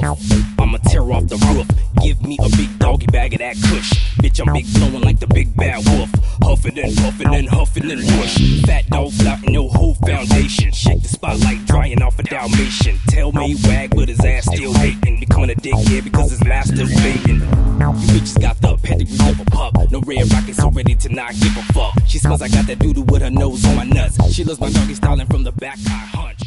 I'ma tear off the roof. Give me a big doggy bag of that kush. Bitch, I'm big blowing like the big bad wolf. Huffin' and puffin' and huffin' and push. Fat dog flouting your whole foundation. Shake the spotlight, drying off a Dalmatian. Tell me wag, but his ass still hating. Becoming a dickhead because his master's baiting. You bitches got the pedigree of a pup. No red rocket, so ready to not give a fuck. She smells like I got that doodoo with her nose on my nuts. She loves my doggy styling from the back, I hunt.